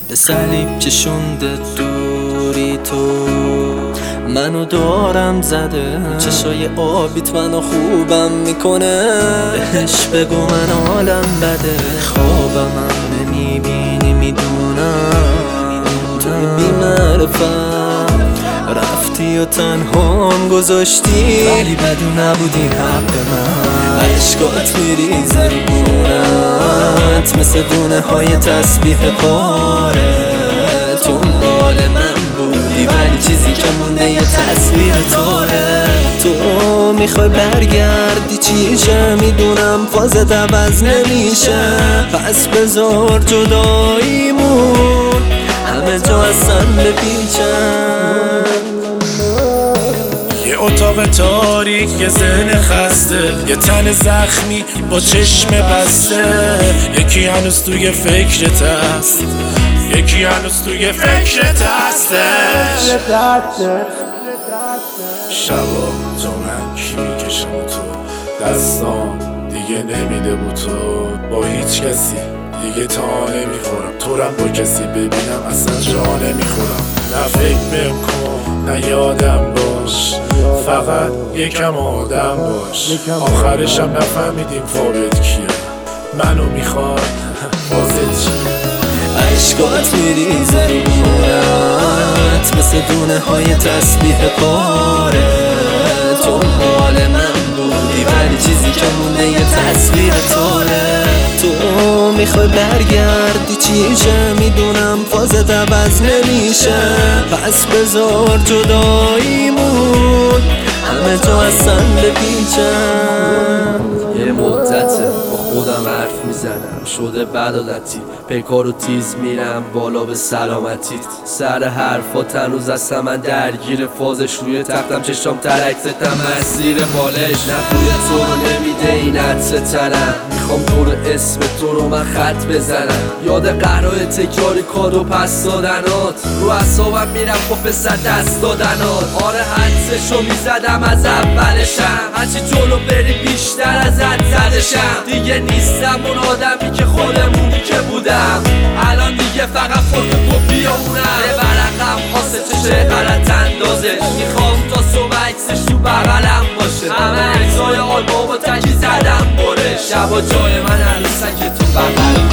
به صلیب کشونده دوری تو، منو دارم زده. چشای آبیت منو خوبم میکنه، بهش بگو من حالم بده. خوابم هم نمیبینی میدونم، توی بی‌معرفت رفتی و تنهام گذاشتی، ولی بدون نبودی حق من. عشقات میریزه رو گونت مثل دونه های تسبیح پاره. تو مال من بودی ولی چیزی که مونده یه تصویر توه. تو میخوای برگردی چیشه، میدونم فازت عوض نمیشه. پس بذار جداییمون همه جا اصلا بپیچن. یه اتاق تاریک، یه ذهن خسته، یه تن زخمی با چشم بسته. یکی هنوز توی فکرت هست، یکی هنوز توی فکرت هستش. شبا تو من کی میکشم و تو دستام دیگه نمیده بود تو. با هیچ کسی دیگه تا نمیخورم، تو رم با کسی ببینم اصلا جا نمیخورم. نه فکر بهم کن نه یادم باش، فقط یکم آدم باش. آخرشم نفهمیدیم فاقد کیه، منو میخواد بازت چیه. عشقات میریزه رو گونت مثل دونه های تسبیح پاره. تو مال من بودی ولی چیزی که مونده یه تصویر توه. تو میخوای برگردی چیشه، میدونم فازت عوض نمیشه. پس بذار جداییمون همه جا اصلا بپیچن. یه مدته با خودم حرف میزنم، شده بدالتی پیکارو تیز میرم بالا به سلامتیت. سر حرفات هنوز هستم من درگیر فازش، روی تختم چشام ترک زدم مسیر بالش. نبوی تو رو نمیده این عطر تنم، میخوام تو رو اسم تو رو من خط بزنم. یاد قهرهای تکراری کادو پس دادنات، رو اعصابم میرم با پسر دست دادنات. آره حدسشو میزدم از اولشم، هرچی جلو بری بیشتر ازت زدشم. دیگه نیستم اون آدمی که خودمونی که بودم، الان دیگه فقط خود تو بیامونم. یه ورقم واسه چشه غلط اندازش، میخوام تا صبح عکسش تو بغلم باشه. همه عکسای آلبومو تکی زدم برش، شبا جای من عروسک تو بغل